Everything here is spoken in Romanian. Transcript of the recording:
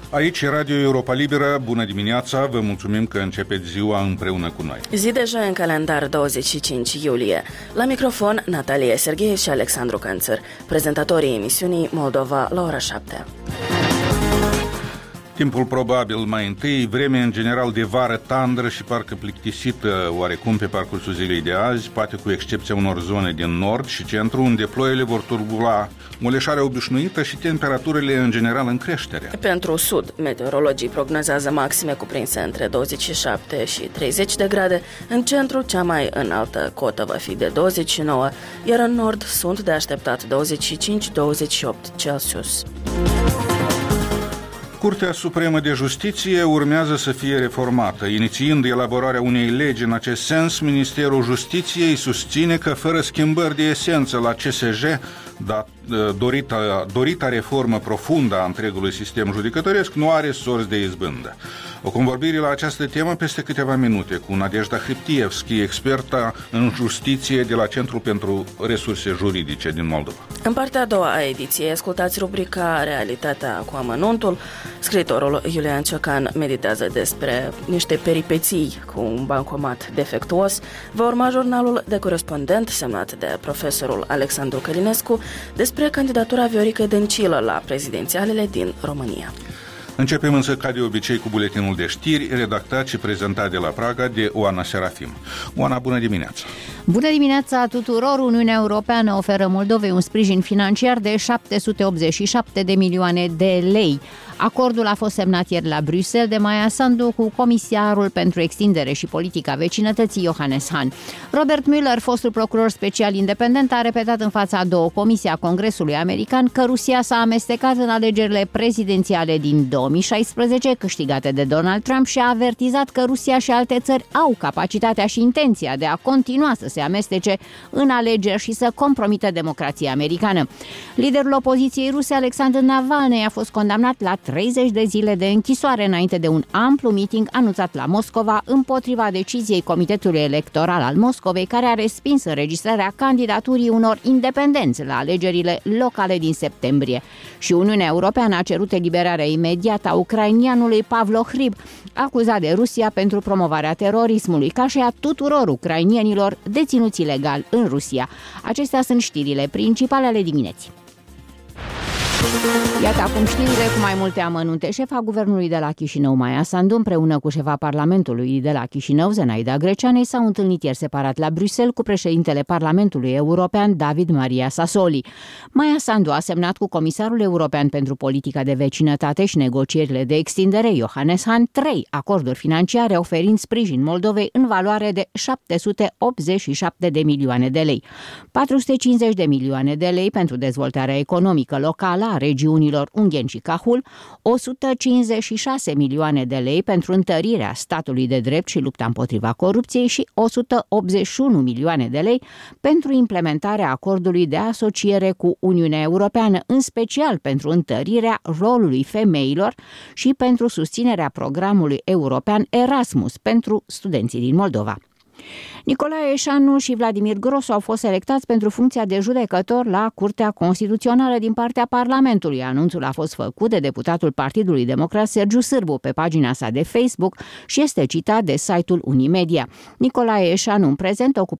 Aici e Radio Europa Liberă, bună dimineața, vă mulțumim că începeți ziua împreună cu noi. Zi de joi în calendar 25 iulie. La microfon Natalia Serghei și Alexandru Cănțăr, prezentatorii emisiunii Moldova la ora 7. Timpul probabil mai întâi, vreme în general de vară tandră și parcă plictisită oarecum pe parcursul zilei de azi, poate cu excepția unor zone din nord și centru, unde ploile vor turbula moleșarea obișnuită și temperaturile în general în creștere. Pentru sud, meteorologii prognozează maxime cuprinse între 27 și 30 de grade, în centru cea mai înaltă cotă va fi de 29, iar în nord sunt de așteptat 25-28 Celsius. Curtea Supremă de Justiție urmează să fie reformată. Inițiind elaborarea unei legi în acest sens, Ministerul Justiției susține că fără schimbări de esență la CSJ, dorita reformă profundă a întregului sistem judecătoresc nu are sorți de izbândă. O convorbire la această temă peste câteva minute cu Nadejda Hriptievski, experta în justiție de la Centrul pentru Resurse Juridice din Moldova. În partea a doua a ediției ascultați rubrica Realitatea cu amănuntul. Scriitorul Iulian Ciocan meditează despre niște peripeții cu un bancomat defectuos. Va urma jurnalul de corespondent semnat de profesorul Alexandru Călinescu despre candidatura Vioricăi Dăncilă la prezidențialele din România. Începem însă, ca de obicei, cu buletinul de știri, redactat și prezentat de la Praga de Oana Serafim. Oana, bună dimineața! Bună dimineața tuturor! Uniunea Europeană oferă Moldovei un sprijin financiar de 787 de milioane de lei. Acordul a fost semnat ieri la Bruxelles de Maia Sandu cu comisarul pentru extindere și politica vecinătății Johannes Hahn. Robert Mueller, fostul procuror special independent, a repetat în fața a două comisii a Congresului American că Rusia s-a amestecat în alegerile prezidențiale din 2016, câștigate de Donald Trump, și a avertizat că Rusia și alte țări au capacitatea și intenția de a continua să se amestece în alegeri și să compromită democrația americană. Liderul opoziției ruse, Alexander Navalny, a fost condamnat la 30 de zile de închisoare înainte de un amplu meeting anunțat la Moscova împotriva deciziei Comitetului Electoral al Moscovei, care a respins înregistrarea candidaturii unor independenți la alegerile locale din septembrie. Și Uniunea Europeană a cerut eliberarea imediată a ucrainianului Pavlo Hrib, acuzat de Rusia pentru promovarea terorismului, ca și a tuturor ucrainienilor deținuți ilegal în Rusia. Acestea sunt știrile principale ale dimineții. Iată acum știrile cu mai multe amănunte. Șefa Guvernului de la Chișinău, Maia Sandu, împreună cu șefa Parlamentului de la Chișinău, Zenaida Greceanei, s-au întâlnit ieri separat la Bruxelles cu președintele Parlamentului European, David Maria Sassoli. Maia Sandu a semnat cu comisarul european pentru politica de vecinătate și negocierile de extindere, Johannes Hahn, 3 acorduri financiare oferind sprijin Moldovei în valoare de 787 de milioane de lei. 450 de milioane de lei pentru dezvoltarea economică locală a regiunilor Ungheni și Cahul, 156 milioane de lei pentru întărirea statului de drept și lupta împotriva corupției și 181 milioane de lei pentru implementarea acordului de asociere cu Uniunea Europeană, în special pentru întărirea rolului femeilor și pentru susținerea programului european Erasmus pentru studenții din Moldova. Nicolae Eșanu și Vladimir Grosu au fost selectați pentru funcția de judecător la Curtea Constituțională din partea Parlamentului. Anunțul a fost făcut de deputatul Partidului Democrat Sergiu Sârbu pe pagina sa de Facebook și este citat de site-ul Unimedia. Nicolae Eșanu în prezent ocupă